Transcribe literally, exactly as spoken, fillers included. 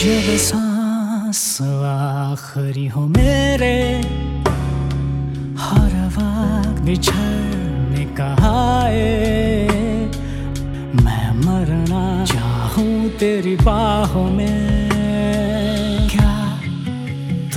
जब सांस आखिरी हो मेरे, हर वक्त बिछड़ने का है, मैं मरना चाहूं तेरी बाहों में।